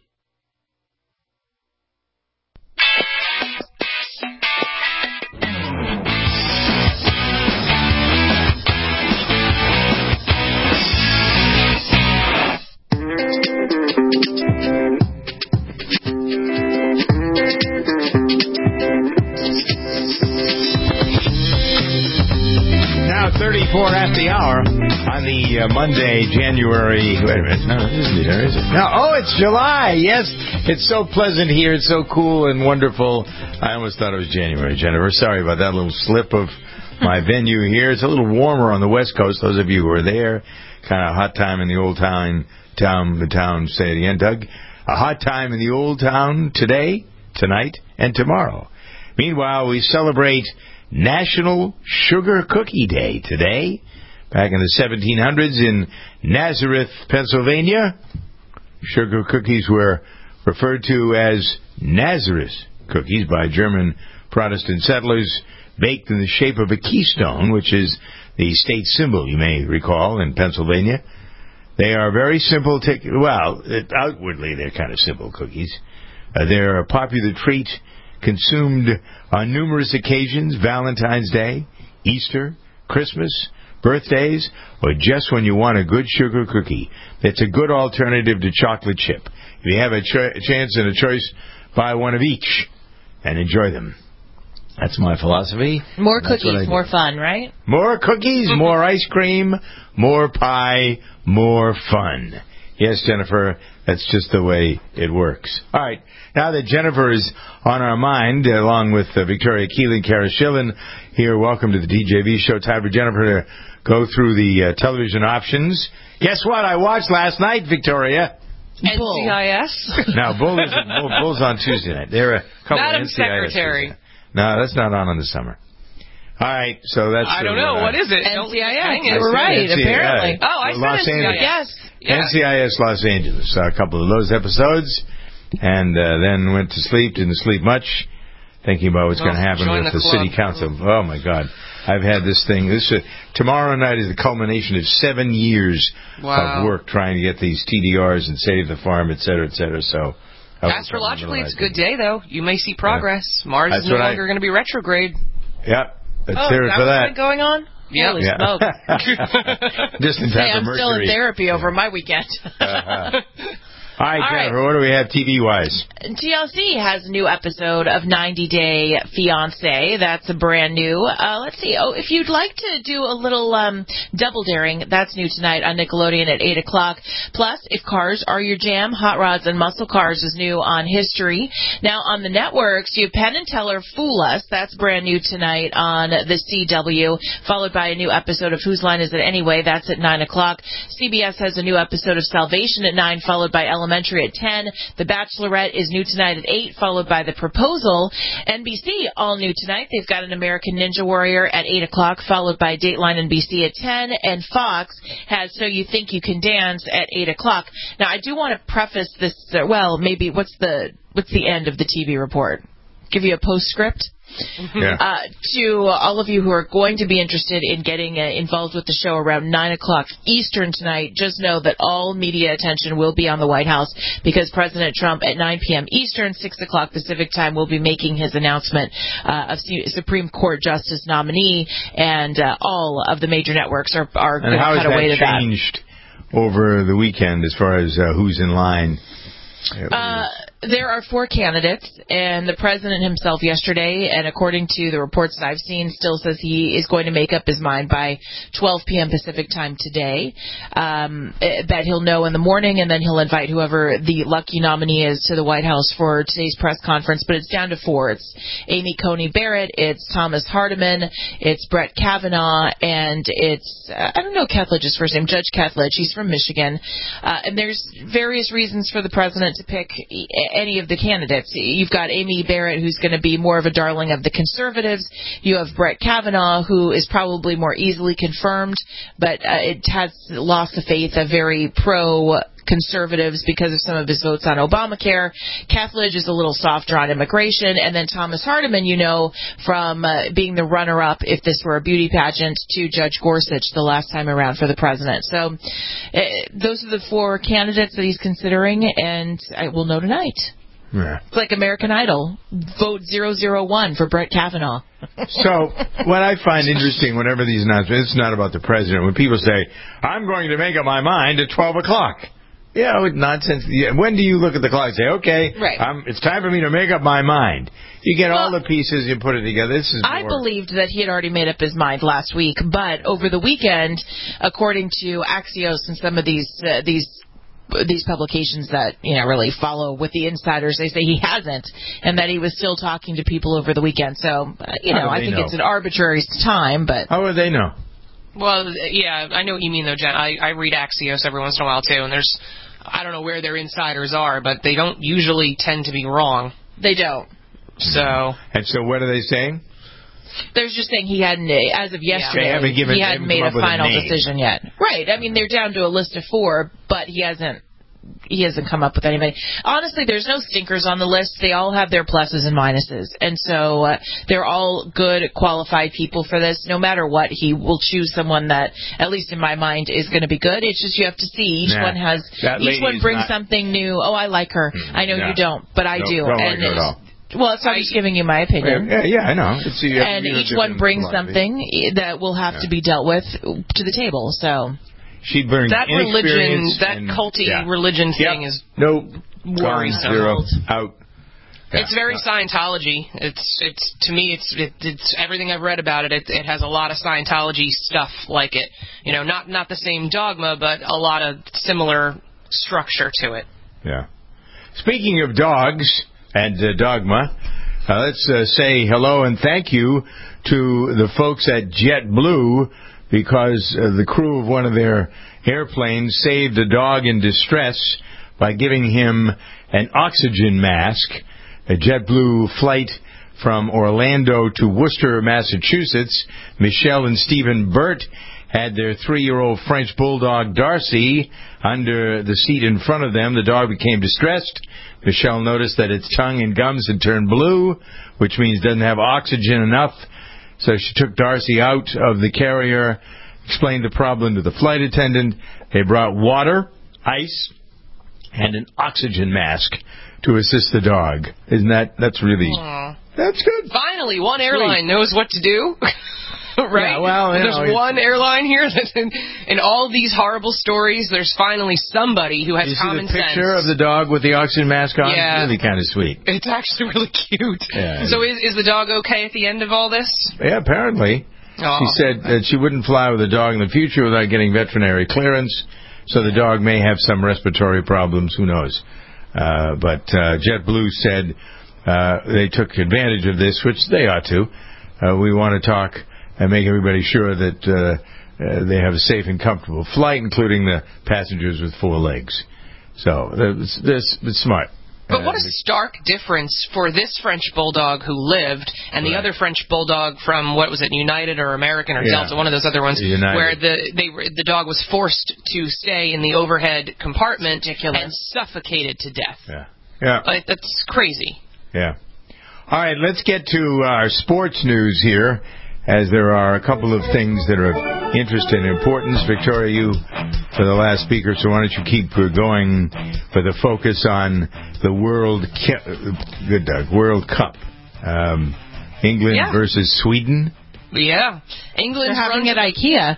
S2: thirty-four at the hour on the uh, Monday, January. Wait a minute. No, it isn't either, is it? No. Oh, it's July. Yes. It's so pleasant here. It's so cool and wonderful. I almost thought it was January, Jennifer. Sorry about that little slip of my venue here. It's a little warmer on the West Coast. Those of you who are there, kind of hot time in the old town. Town, the town. Say it again, Doug. A hot time in the old town today, tonight, and tomorrow. Meanwhile, we celebrate National Sugar Cookie Day today. Back in the seventeen hundreds in Nazareth, Pennsylvania, sugar cookies were referred to as Nazareth cookies by German Protestant settlers, baked in the shape of a keystone, which is the state symbol, you may recall, in Pennsylvania. They are very simple. To, well, outwardly they're kind of simple cookies. Uh, they're a popular treat consumed on numerous occasions: Valentine's Day, Easter, Christmas, birthdays, or just when you want a good sugar cookie. It's a good alternative to chocolate chip. If you have a cho- chance and a choice buy one of each and enjoy them. That's my philosophy.
S4: More
S2: That's what I
S4: cookies,
S2: do.
S4: more fun, right?
S2: More cookies, more ice cream, more pie, more fun. Yes, Jennifer, that's just the way it works. All right, now that Jennifer is on our mind, along with uh, Victoria Keeley and Kara Schillen here, welcome to the D J V show. Time for Jennifer to go through the uh, television options. Guess what I watched last night, Victoria?
S3: N C I S?
S2: No, Bull is, Bull, Bull's on Tuesday night. There are a couple
S3: Madam
S2: of N C I S.
S3: Secretary.
S2: No, that's not on in the summer. All right, so that's...
S3: I don't know.
S2: Uh,
S3: what is it?
S4: N C I S.
S3: Don't-
S4: You were right,
S2: N C I S.
S4: apparently.
S3: Oh, I said
S2: Los
S3: N C I S.
S2: Angeles.
S4: Yes.
S3: Yeah.
S2: N C I S Los Angeles. Saw a couple of those episodes, and uh, then went to sleep. Didn't sleep much, thinking about what's
S3: Well,
S2: going to happen
S3: join
S2: with
S3: the
S2: the,
S3: club.
S2: city council. Oh my God, I've had this thing. This uh, tomorrow night is the culmination of seven years
S3: Wow.
S2: of work trying to get these T D Rs and save the farm, et cetera, et cetera. So.
S3: Astrologically, it's a good day, though. You may see progress. Mars
S2: That's
S3: is no
S2: what I-
S3: longer going to be retrograde.
S2: Yep. Let's
S4: Oh,
S2: hear
S4: is
S2: it
S4: that
S2: for
S4: what's
S2: that.
S4: been going on?
S3: Yep.
S4: Holy
S2: Yeah.
S4: smoke.
S2: Just in
S4: Hey,
S2: time
S4: I'm
S2: for
S4: still in
S2: Mercury.
S4: therapy over my weekend.
S2: Uh-huh. All right,
S4: All right.
S2: Jennifer, what do we have T V-wise?
S4: T L C has a new episode of ninety Day Fiancé. That's a brand new. Uh, let's see. Oh, if you'd like to do a little um, double daring, that's new tonight on Nickelodeon at eight o'clock. Plus, if cars are your jam, Hot Rods and Muscle Cars is new on History. Now, on the networks, you have Penn and Teller Fool Us. That's brand new tonight on the C W, followed by a new episode of Whose Line Is It Anyway? That's at nine o'clock. C B S has a new episode of Salvation at nine, followed by Elementary at ten. The Bachelorette is new tonight at eight, followed by The Proposal. N B C, all new tonight. They've got an American Ninja Warrior at eight o'clock, followed by Dateline N B C at ten. And Fox has So You Think You Can Dance at eight o'clock. Now, I do want to preface this, uh, well, maybe what's the what's the end of the T V report? Give you a postscript?
S2: Yeah.
S4: Uh, to all of you who are going to be interested in getting uh, involved with the show around nine o'clock Eastern tonight, just know that all media attention will be on the White House because President Trump at nine p.m. Eastern, six o'clock Pacific time, will be making his announcement uh, of Su- Supreme Court Justice nominee, and uh, all of the major networks are, are going
S2: And
S4: to
S2: how has
S4: cut away to
S2: that
S4: that.
S2: changed over the weekend as far as uh, who's in line?
S4: Uh, there are four candidates, and the president himself yesterday, and according to the reports that I've seen, still says he is going to make up his mind by twelve p.m. Pacific time today. Um, that he'll know in the morning, and then he'll invite whoever the lucky nominee is to the White House for today's press conference. But it's down to four. It's Amy Coney Barrett, it's Thomas Hardiman, it's Brett Kavanaugh, and it's, uh, I don't know Kethledge's first name, Judge Kethledge. He's from Michigan. Uh, and there's various reasons for the president to pick any of the candidates. You've got Amy Barrett, who's going to be more of a darling of the conservatives. You have Brett Kavanaugh, who is probably more easily confirmed, but uh, it has lost the faith of very pro conservatives because of some of his votes on Obamacare. Kethledge is a little softer on immigration. And then Thomas Hardiman, you know, from uh, being the runner-up, if this were a beauty pageant, to Judge Gorsuch the last time around for the president. So uh, those are the four candidates that he's considering, and I will know tonight.
S2: Yeah.
S4: It's like American Idol. Vote zero zero one for Brett Kavanaugh.
S2: So, what I find interesting whenever these announcements, it's not about the president. When people say, I'm going to make up my mind at twelve o'clock. Yeah, with nonsense. Yeah, when do you look at the clock and say, okay,
S4: right.
S2: um, it's time for me to make up my mind? You get well, all the pieces, you put it together. This is
S4: I
S2: more...
S4: believed that he had already made up his mind last week, but over the weekend, according to Axios and some of these uh, these these publications that, you know, really follow with the insiders, they say he hasn't, and that he was still talking to people over the weekend. So, uh, you know, I think
S2: know?
S4: it's an arbitrary time, but...
S2: How would they know?
S3: Well, yeah, I know what you mean, though, Jen. I, I read Axios every once in a while, too, and there's, I don't know where their insiders are, but they don't usually tend to be wrong.
S4: They don't.
S3: So.
S2: And so what are they saying?
S4: They're just saying he hadn't, as of yesterday,
S2: they haven't given,
S4: he hadn't made a final
S2: a
S4: decision yet. Right. I mean, they're down to a list of four, but he hasn't he hasn't come up with anybody. Honestly, there's no stinkers on the list. They all have their pluses and minuses. And so uh, they're all good, qualified people for this. No matter what, he will choose someone that, at least in my mind, is going to be good. It's just you have to see. Each
S2: nah,
S4: one has, each one brings not... something new. Oh, I like her. Mm, I know yeah. you don't, but I
S2: no,
S4: do.
S2: Don't
S4: and
S2: like her at all.
S4: Well, so I'm just giving you my opinion.
S2: Yeah, yeah, I know. It's, you
S4: and each one brings something that will have yeah. to be dealt with to the table. So
S2: she brings
S3: that religion, that
S2: and,
S3: culty
S2: yeah.
S3: religion
S2: yep.
S3: thing is
S2: no
S3: worrisome.
S2: Zero out. Yeah.
S3: It's very Scientology. It's it's to me it's it, it's everything I've read about it, it. It has a lot of Scientology stuff like it. You know, not not the same dogma, but a lot of similar structure to it.
S2: Yeah. Speaking of dogs and uh, dogma, uh, let's uh, say hello and thank you to the folks at JetBlue, because uh, the crew of one of their airplanes saved a dog in distress by giving him an oxygen mask. A JetBlue flight from Orlando to Worcester, Massachusetts, Michelle and Stephen Burt had their three-year-old French bulldog Darcy under the seat in front of them. The dog became distressed. Michelle noticed that its tongue and gums had turned blue, which means it doesn't have oxygen enough. So she took Darcy out of the carrier, explained the problem to the flight attendant. They brought water, ice, and an oxygen mask to assist the dog. Isn't that, that's really,
S3: Aww.
S2: That's good.
S3: Finally, one airline Sweet. knows what to do. Right?
S2: Yeah, well, you
S3: there's
S2: know,
S3: one airline here that in, in all these horrible stories, there's finally somebody who has
S2: you
S3: common
S2: see the
S3: sense.
S2: picture of the dog with the oxygen mask on?
S3: Yeah.
S2: Really kind of sweet.
S3: It's actually really cute.
S2: Yeah.
S3: So is, is the dog okay at the end of all this?
S2: Yeah, apparently.
S3: Oh.
S2: She said that she wouldn't fly with a dog in the future without getting veterinary clearance, so the dog may have some respiratory problems. Who knows? Uh, but uh, JetBlue said uh, they took advantage of this, which they ought to. Uh, we want to talk and make everybody sure that uh, uh, they have a safe and comfortable flight, including the passengers with four legs. So this, this it's smart.
S3: But what a stark difference for this French bulldog who lived and the right. other French bulldog from, what was it, United or American or yeah. Delta, one of those other ones,
S2: United.
S3: where the they the dog was forced to stay in the overhead compartment and suffocated to death.
S2: Yeah, yeah,
S3: like, that's crazy.
S2: Yeah. All right, let's get to our sports news here, as there are a couple of things that are of interest and importance. Victoria, you are the last speaker, so why don't you keep going for the focus on the World Ki- Good Doug, World Cup. Um, England
S3: yeah.
S2: versus Sweden.
S3: Yeah, England
S4: having it at IKEA.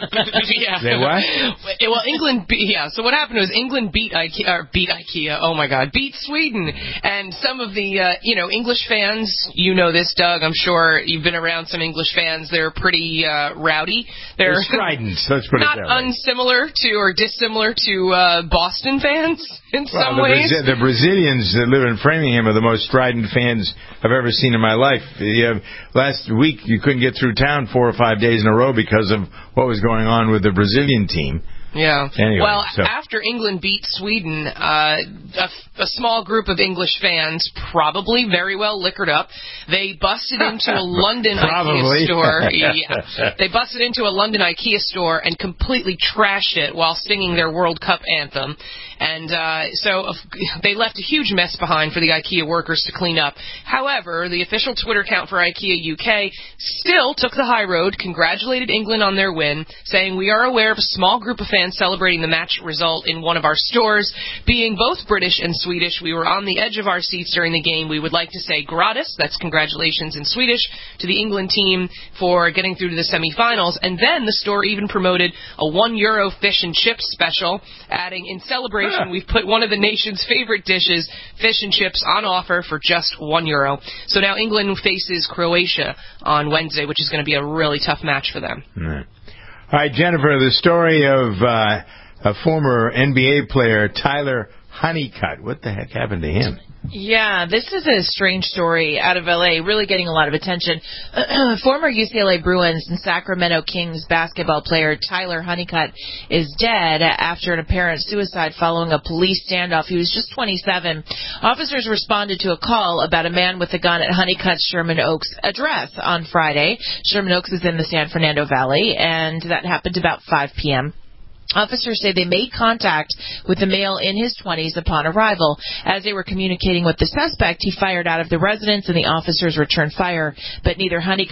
S3: yeah.
S2: They what?
S3: Well, England. Be- yeah. So what happened was England beat IKEA. Or beat IKEA. Oh my God, beat Sweden. And some of the uh, you know English fans, you know this, Doug. I'm sure you've been around some English fans. They're pretty uh, rowdy. They're,
S2: They're strident. Let's put
S3: not
S2: it that way.
S3: unsimilar to or dissimilar to uh, Boston fans in
S2: well,
S3: some
S2: the
S3: ways.
S2: Bra- the Brazilians that live in Framingham are the most strident fans I've ever seen in my life. You have, last week you couldn't get through town four or five days in a row because of what was going on with the Brazilian team.
S3: Yeah.
S2: Anyway,
S3: well,
S2: so.
S3: after England beat Sweden, uh, a, a small group of English fans, probably very well liquored up, they busted into a London IKEA store. Yeah. They busted into a London IKEA store and completely trashed it while singing their World Cup anthem. And uh, so uh, they left a huge mess behind for the IKEA workers to clean up. However, the official Twitter account for IKEA U K still took the high road, congratulated England on their win, saying, "We are aware of a small group of fans celebrating the match result in one of our stores. Being both British and Swedish, we were on the edge of our seats during the game. We would like to say gratis," that's congratulations in Swedish, "to the England team for getting through to the semifinals." And then the store even promoted a one euro fish and chips special, adding, "In celebration, we've put one of the nation's favorite dishes, fish and chips, on offer for just one euro." So now England faces Croatia on Wednesday, which is going to be a really tough match for them.
S2: Right. All right, Jennifer, the story of uh, a former N B A player, Tyler Honeycutt. What the heck happened to him?
S4: Yeah, this is a strange story out of L A, really getting a lot of attention. Former U C L A Bruins and Sacramento Kings basketball player Tyler Honeycutt is dead after an apparent suicide following a police standoff. He was just twenty-seven. Officers responded to a call about a man with a gun at Honeycutt's Sherman Oaks address on Friday. Sherman Oaks is in the San Fernando Valley, and that happened about five p.m. Officers say they made contact with the male in his twenties upon arrival. As they were communicating with the suspect, he fired out of the residence and the officers returned fire, but neither Honeycutt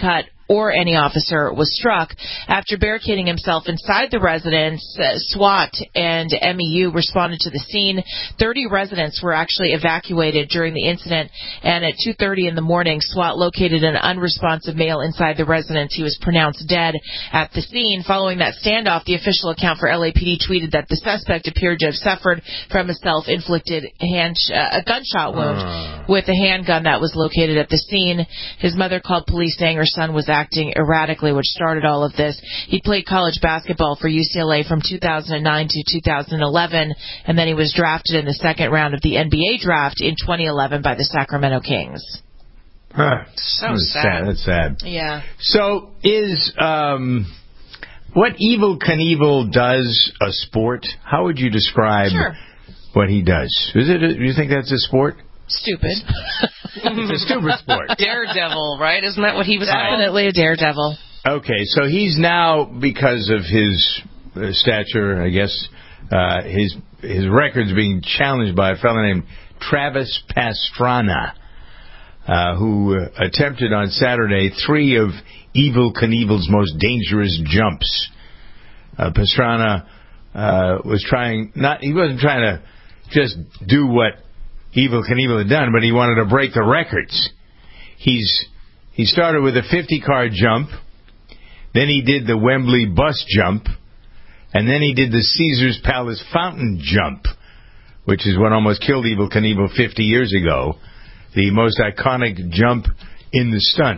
S4: or any officer was struck. After barricading himself inside the residence, uh, SWAT and M E U responded to the scene. thirty residents were actually evacuated during the incident, and at two thirty in the morning, SWAT located an unresponsive male inside the residence. He was pronounced dead at the scene. Following that standoff, the official account for L A P D tweeted that the suspect appeared to have suffered from a self-inflicted hand, uh, a gunshot wound uh. with a handgun that was located at the scene. His mother called police saying her son was acting erratically, which started all of this. He played college basketball for U C L A from two thousand nine to two thousand eleven, and then he was drafted in the second round of the N B A draft in twenty eleven by the Sacramento Kings.
S2: Huh.
S3: So
S2: That's
S3: sad.
S2: sad. That's sad.
S4: Yeah.
S2: So is um, what Evel Knievel does a sport? How would you describe
S4: sure.
S2: what he does? Is it? A, do you think that's a sport?
S4: Stupid.
S2: It's a stupid sport.
S3: Daredevil, right? Isn't that what he was
S4: Definitely
S3: called?
S4: a daredevil.
S2: Okay, so he's now, because of his uh, stature, I guess, uh, his his record's being challenged by a fellow named Travis Pastrana, uh, who uh, attempted on Saturday three of Evel Knievel's most dangerous jumps. Uh, Pastrana uh, was trying, not he wasn't trying to just do what Evel Knievel had done, but he wanted to break the records. He's he started with a fifty-car jump, then he did the Wembley bus jump, and then he did the Caesars Palace fountain jump, which is what almost killed Evel Knievel fifty years ago, the most iconic jump in the stunt.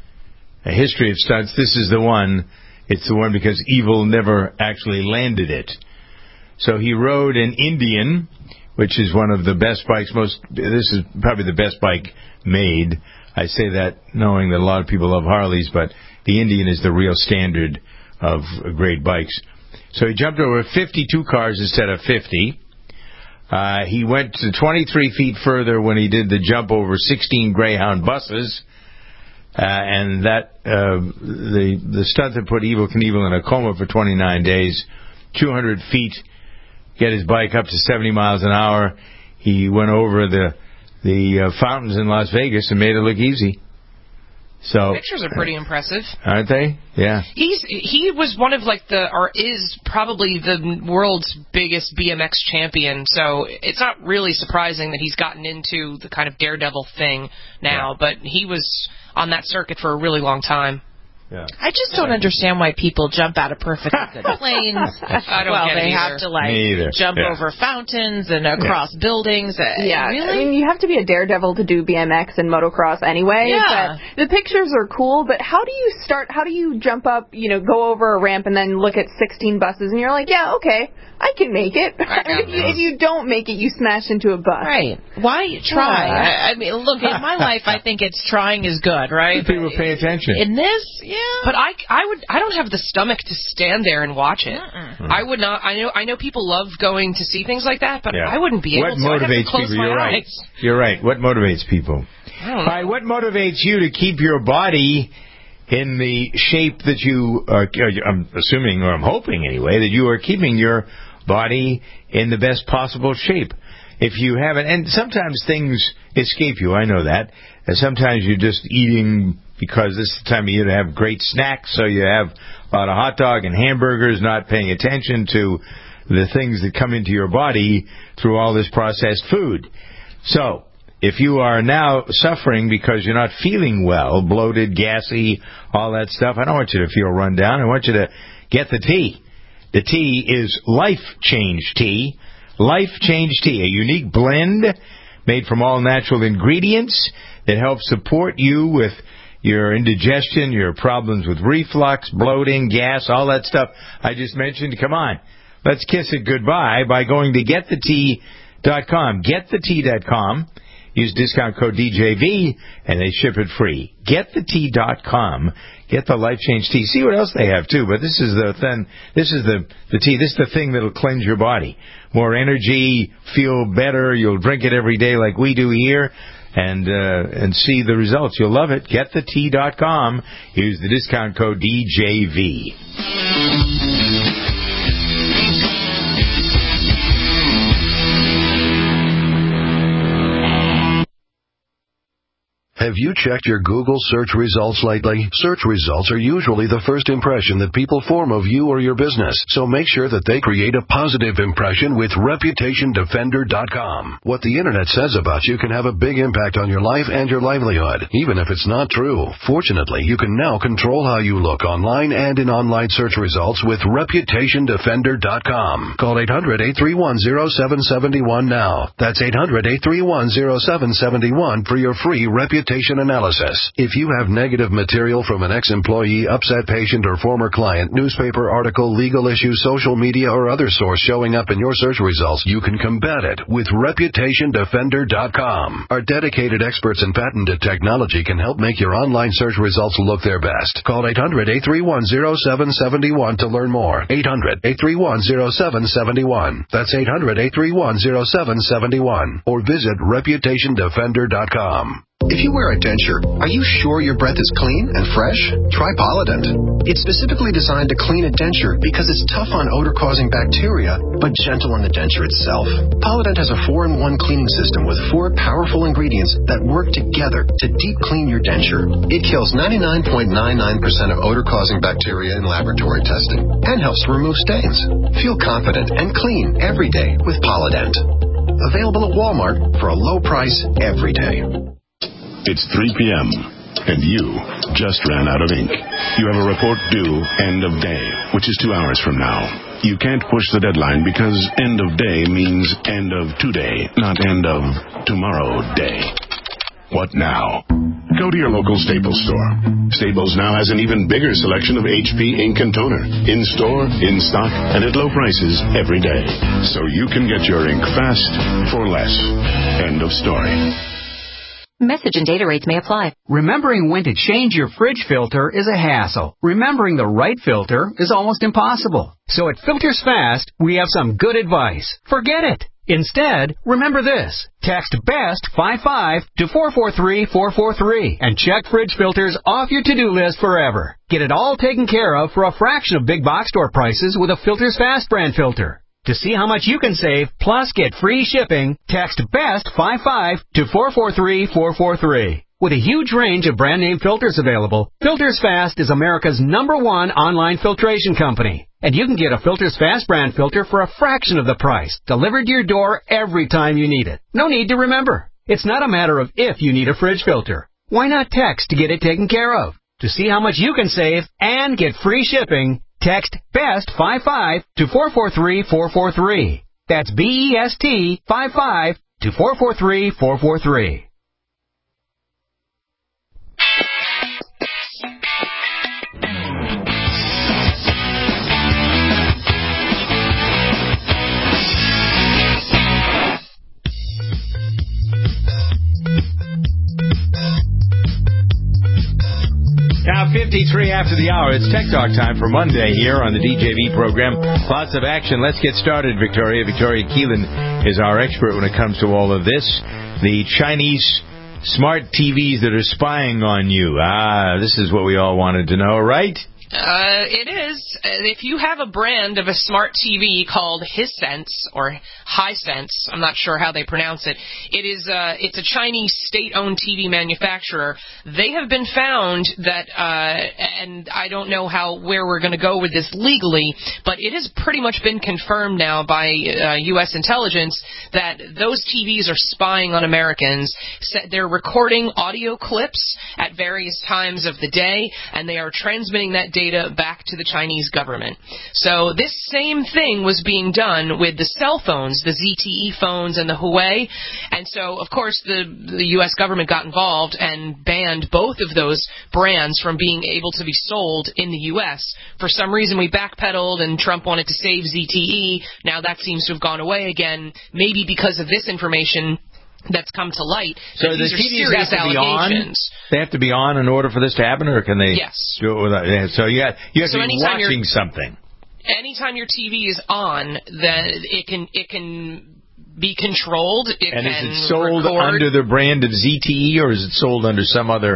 S2: A history of stunts, this is the one. It's the one because Evel never actually landed it. So he rode an Indian, which is one of the best bikes, most, this is probably the best bike made. I say that knowing that a lot of people love Harleys, but the Indian is the real standard of great bikes. So he jumped over fifty-two cars instead of fifty. Uh, he went to twenty-three feet further when he did the jump over sixteen Greyhound buses. Uh, and that, uh, the, the stunt that put Evel Knievel in a coma for twenty-nine days, two hundred feet, get his bike up to seventy miles an hour. He went over the the uh, fountains in Las Vegas and made it look easy. So
S3: the pictures are pretty impressive,
S2: aren't they? Yeah.
S3: He's he was one of like the or is probably the world's biggest B M X champion. So it's not really surprising that he's gotten into the kind of daredevil thing now. Yeah. But he was on that circuit for a really long time.
S2: Yeah.
S4: I just don't understand why people jump out of perfectly good planes.
S3: I don't
S4: well,
S3: get
S4: they
S3: it
S4: have to like jump
S2: yeah.
S4: over fountains and across yeah. buildings.
S5: Yeah,
S4: really?
S5: I mean, you have to be a daredevil to do B M X and motocross anyway.
S4: Yeah.
S5: But the pictures are cool, but how do you start? How do you jump up? You know, go over a ramp and then look at sixteen buses, and you're like, yeah, okay, I can make it. if, you, if you don't make it, you smash into a bus.
S4: Right? Why try?
S5: Yeah.
S4: I, I mean, look, in my life, I think it's trying is good, right?
S2: People pay attention.
S4: In this, yeah.
S3: But I, I would, I don't have the stomach to stand there and watch it. Mm-mm. I would not. I know, I know people love going to see things like that, but
S2: yeah.
S3: I wouldn't be
S2: what
S3: able to.
S2: What motivates
S3: to
S2: people? You're right.
S3: eyes.
S2: You're right. What motivates people?
S3: I don't know.
S2: All right. What motivates you to keep your body in the shape that you are? I'm assuming, or I'm hoping anyway, that you are keeping your body in the best possible shape. If you haven't, and sometimes things escape you, I know that. And sometimes you're just eating because this is the time of year to have great snacks, so you have a lot of hot dog and hamburgers, not paying attention to the things that come into your body through all this processed food. So, if you are now suffering because you're not feeling well, bloated, gassy, all that stuff, I don't want you to feel run down. I want you to get the tea. The tea is Life Change Tea. Life Change Tea, a unique blend made from all natural ingredients that helps support you with your indigestion, your problems with reflux, bloating, gas, all that stuff I just mentioned. Come on, let's kiss it goodbye by going to get the tea dot com. get the tea dot com. Use discount code D J V, and they ship it free. get the tea dot com. Get the Life Change Tea. See what else they have, too. But this is the thing. This is the, the tea. This is the thing that'll cleanse your body. More energy, feel better. You'll drink it every day like we do here, and uh, and see the results. You'll love it. get the tea dot com. Use the discount code D J V.
S20: Have you checked your Google search results lately? Search results are usually the first impression that people form of you or your business, so make sure that they create a positive impression with Reputation Defender dot com. What the Internet says about you can have a big impact on your life and your livelihood, even if it's not true. Fortunately, you can now control how you look online and in online search results with Reputation Defender dot com. Call eight hundred, eight three one, zero seven seven one now. That's eight hundred, eight three one, zero seven seven one for your free reputation analysis. If you have negative material from an ex-employee, upset patient, or former client, newspaper article, legal issue, social media, or other source showing up in your search results, you can combat it with Reputation Defender dot com. Our dedicated experts in patented technology can help make your online search results look their best. Call eight hundred, eight three one, zero seven seven one to learn more. eight hundred, eight three one, zero seven seven one. That's eight hundred, eight three one, zero seven seven one. Or visit Reputation Defender dot com.
S21: If you wear a denture, are you sure your breath is clean and fresh? Try Polident. It's specifically designed to clean a denture because it's tough on odor-causing bacteria, but gentle on the denture itself. Polident has a four in one cleaning system with four powerful ingredients that work together to deep clean your denture. It kills ninety-nine point nine nine percent of odor-causing bacteria in laboratory testing and helps to remove stains. Feel confident and clean every day with Polident. Available at Walmart for a low price every day.
S22: It's three p.m., and you just ran out of ink. You have a report due end of day, which is two hours from now. You can't push the deadline because end of day means end of today, not end of tomorrow day. What now? Go to your local Staples store. Staples now has an even bigger selection of H P ink and toner, in store, in stock, and at low prices every day. So you can get your ink fast for less. End of story.
S23: Message and data rates may apply.
S24: Remembering when to change your fridge filter is a hassle. Remembering the right filter is almost impossible. So at Filters Fast, we have some good advice. Forget it. Instead, remember this. Text BEST five five to four four three four four three and check fridge filters off your to-do list forever. Get it all taken care of for a fraction of big box store prices with a Filters Fast brand filter. To see how much you can save, plus get free shipping, text BEST five five to four four three four four three. With a huge range of brand name filters available, Filters Fast is America's number one online filtration company. And you can get a Filters Fast brand filter for a fraction of the price, delivered to your door every time you need it. No need to remember. It's not a matter of if you need a fridge filter. Why not text to get it taken care of? To see how much you can save and get free shipping, text BEST five five to four four three four four three. That's B E S T five five to four four three four four three.
S2: Now, fifty-three after the hour. It's Tech Talk time for Monday here on the D J V program. Lots of action. Let's get started, Victoria. Victoria Keelan is our expert when it comes to all of this. The Chinese smart T Vs that are spying on you. Ah, this is what we all wanted to know, right?
S3: Uh, it is. If you have a brand of a smart T V called Hisense or Hisense, I'm not sure how they pronounce it. It is. Uh, it's a Chinese state-owned T V manufacturer. They have been found that, uh, and I don't know how where we're going to go with this legally, but it has pretty much been confirmed now by uh, U S intelligence that those T Vs are spying on Americans. They're recording audio clips at various times of the day, and they are transmitting that data back to the Chinese government. So this same thing was being done with the cell phones, the Z T E phones and the Huawei. And so, of course, the, the U S government got involved and banned both of those brands from being able to be sold in the U S. For some reason, we backpedaled and Trump wanted to save Z T E. Now that seems to have gone away again, maybe because of this information that's come to light.
S2: So
S3: these
S2: the
S3: are
S2: T Vs
S3: serious
S2: have to be
S3: allegations.
S2: on? They have to be on in order for this to happen, or can they
S3: yes.
S2: do it without? Yeah, so you have, you have
S3: so
S2: to be watching something.
S3: Anytime your T V is on, then it can it can be controlled. It
S2: and
S3: can
S2: is it sold
S3: record.
S2: under the brand of Z T E, or is it sold under some other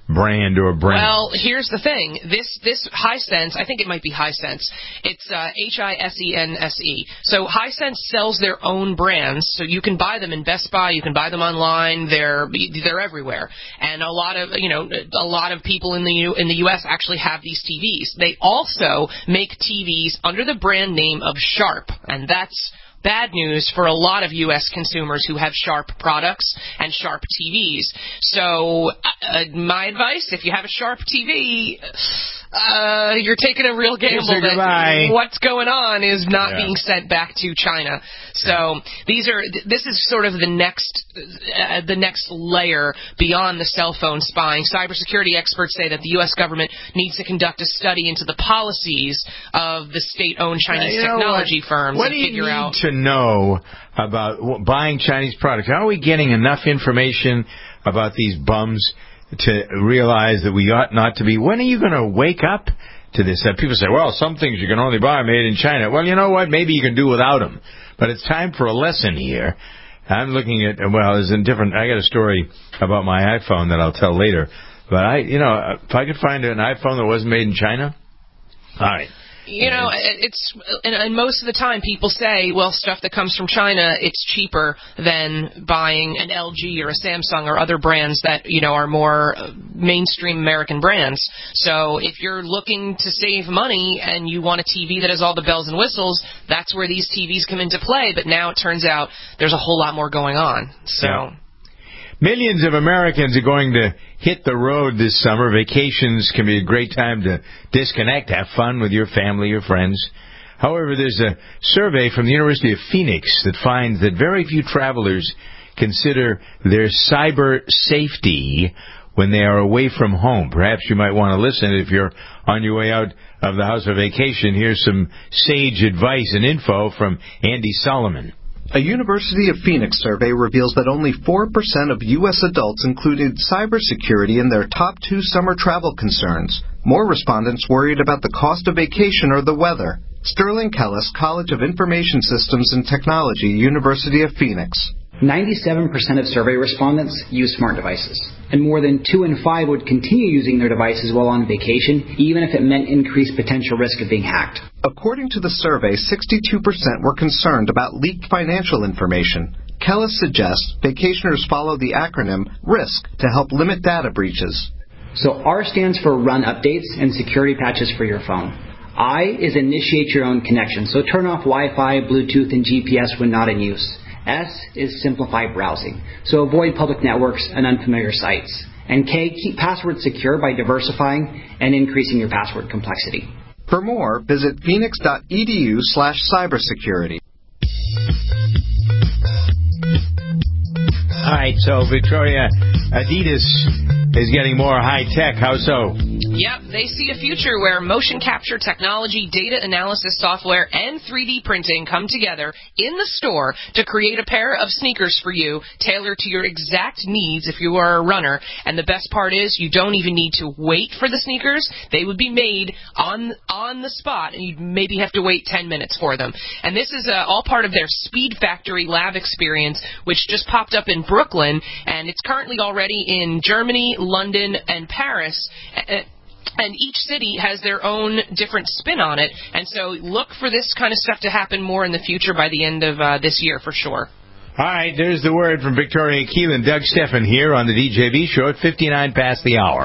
S2: brand or brand?
S3: Well, here's the thing. This this Hisense, I think it might be Hisense. It's uh, H I S E N S E. So Hisense sells their own brands, so you can buy them in Best Buy, you can buy them online. They're they're everywhere, and a lot of you know a lot of people in the U, in the U S actually have these T Vs. They also make T Vs under the brand name of Sharp, and that's bad news for a lot of U S consumers who have Sharp products and Sharp T Vs. So uh, my advice, if you have a Sharp T V, uh, you're taking a real gamble that what's going on is not yeah. being sent back to China. So these are this is sort of the next uh, the next layer beyond the cell phone spying. Cybersecurity experts say that the U S government needs to conduct a study into the policies of the state-owned Chinese
S2: uh,
S3: technology
S2: what?
S3: firms
S2: what
S3: and figure
S2: do you
S3: out.
S2: Need to know about buying Chinese products? Are we getting enough information about these bums to realize that we ought not to be? When are you going to wake up to this? Uh, people say, well, some things you can only buy made in China. Well, you know what? Maybe you can do without them. But it's time for a lesson here. I'm looking at, well, there's a different, I got a story about my iPhone that I'll tell later. But I, you know, if I could find an iPhone that wasn't made in China, all right.
S3: You know, it's and, and most of the time people say, well, stuff that comes from China, it's cheaper than buying an L G or a Samsung or other brands that, you know, are more mainstream American brands. So if you're looking to save money and you want a T V that has all the bells and whistles, that's where these T Vs come into play. But now it turns out there's a whole lot more going on. So.
S2: Yeah. Millions of Americans are going to hit the road this summer. Vacations can be a great time to disconnect, have fun with your family or friends. However, there's a survey from the University of Phoenix that finds that very few travelers consider their cyber safety when they are away from home. Perhaps you might want to listen if you're on your way out of the house for vacation. Here's some sage advice and info from Andy Solomon.
S6: A University of Phoenix survey reveals that only four percent of U S adults included cybersecurity in their top two summer travel concerns. More respondents worried about the cost of vacation or the weather. Sterling Kellis, College of Information Systems and Technology, University of Phoenix.
S7: ninety-seven percent of survey respondents use smart devices, and more than two in five would continue using their devices while on vacation, even if it meant increased potential risk of being hacked.
S6: According to the survey, sixty-two percent were concerned about leaked financial information. Kellis suggests vacationers follow the acronym RISK to help limit data breaches.
S7: So R stands for Run Updates and Security Patches for your phone. I is Initiate Your Own Connection, so turn off Wi-Fi, Bluetooth, and G P S when not in use. S is Simplify Browsing, so avoid public networks and unfamiliar sites. And K, keep passwords secure by diversifying and increasing your password complexity.
S6: For more, visit phoenix.edu slash cybersecurity.
S2: All right, so Victoria, Adidas is getting more high-tech. How so?
S3: Yep, they see a future where motion capture technology, data analysis software, and three D printing come together in the store to create a pair of sneakers for you, tailored to your exact needs if you are a runner. And the best part is you don't even need to wait for the sneakers. They would be made on on the spot, and you'd maybe have to wait ten minutes for them. And this is uh, all part of their Speed Factory lab experience, which just popped up in Brooklyn, and it's currently already in Germany, London, and Paris. Uh, And each city has their own different spin on it. And so look for this kind of stuff to happen more in the future by the end of uh, this year for sure.
S2: All right, there's the word from Victoria Keelan. Doug Steffen here on the D J V show at fifty-nine past the hour.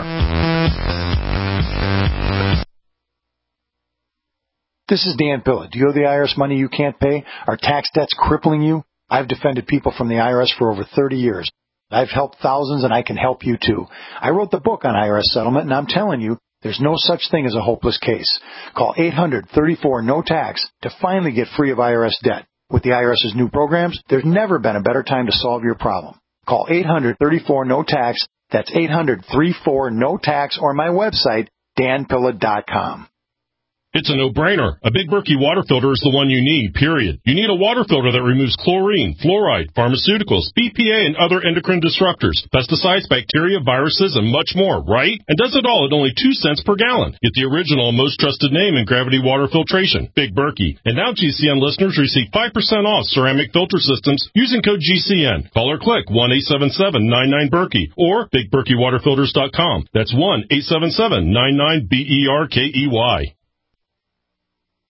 S8: This is Dan Pilla. Do you owe the I R S money you can't pay? Are tax debts crippling you? I've defended people from the I R S for over thirty years. I've helped thousands, and I can help you too. I wrote the book on I R S settlement, and I'm telling you, there's no such thing as a hopeless case. Call eight hundred, thirty-four, N O T A X to finally get free of I R S debt. With the IRS's new programs, there's never been a better time to solve your problem. Call eight hundred, thirty-four, N O T A X. That's eight hundred, thirty-four, N O T A X, or my website, dan pilla dot com.
S9: It's a no-brainer. A Big Berkey water filter is the one you need, period. You need a water filter that removes chlorine, fluoride, pharmaceuticals, B P A, and other endocrine disruptors, pesticides, bacteria, viruses, and much more, right? And does it all at only two cents per gallon. Get the original and most trusted name in gravity water filtration, Big Berkey. And now G C N listeners receive five percent off ceramic filter systems using code G C N. Call or click one eight seven seven nine nine Berkey or big berkey water filters dot com. That's one eight seven seven nine nine B E R K E Y.